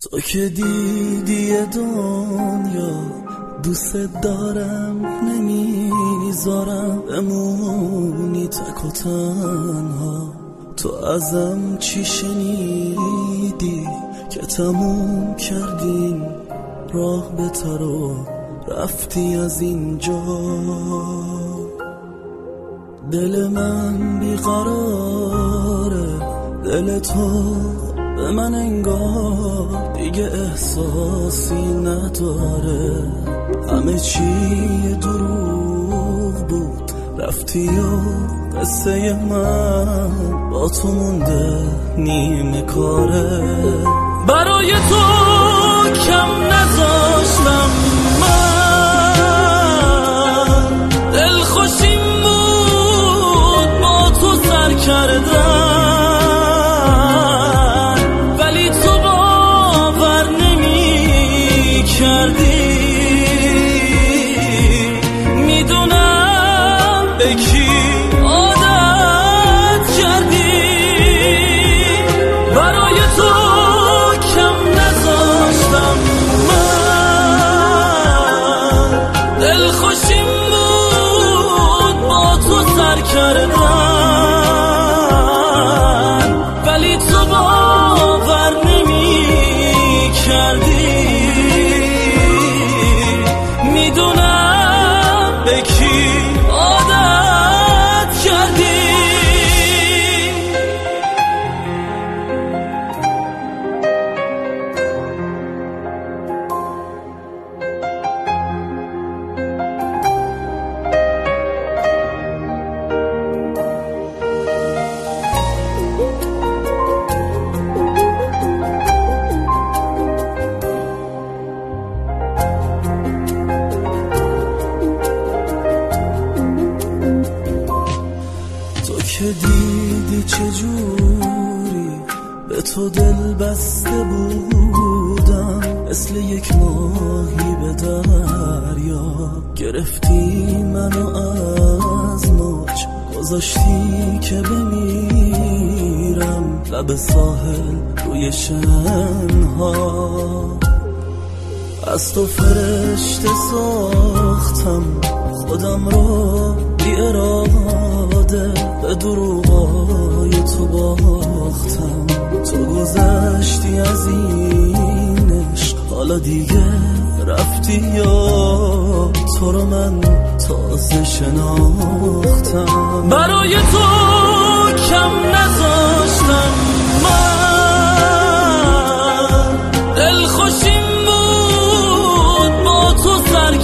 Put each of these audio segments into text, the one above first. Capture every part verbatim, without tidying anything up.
تو که دیدی دنیا دوست دارم نمیذارم بمونی تک و تنها. تو ازم چی شنیدی که تموم کردیم راه به ترو رفتی از اینجا؟ دل من بیقراره، دل تو به من انگار دیگه احساسی نداره. همه چی دروغ بود، رفتی و قصه من با تو مونده نیمه کاره. برای تو کم نذاشتم من، دل خوشیم بود با تو سر کردم، ولی تو باور نمی کردی. میدونم به کی عادت کردی. برای تو کم نذاشتم من، دل خوشیم بود با تو سر کردن، ولی تو باور نمی کردی. میدونم به کی عادت کردی. که دیدی چجوری به تو دل بسته بودم، مثل یک ماهی به دریا گرفتی منو از موج، گذاشتی که بمیرم لب ساحل روی شنها. از تو فرشته ساختم خودم رو بی اراده، به دروغای تو باختم. تو گذشتی از این عشق، حالا دیگه رفتی یا تو رو من تازه شناختم. برای تو کم نذاشتم من، دل خوشیم بود با تو سر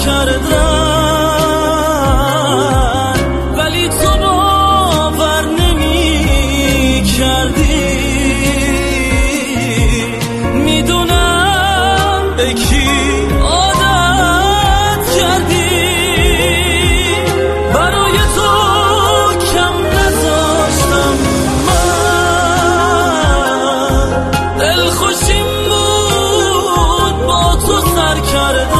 کردن، ولی تو باور نمی کردی. میدونم به کی عادت کردی. برای تو کم نذاشتم من، دل خوشیم بود با تو سر کردن،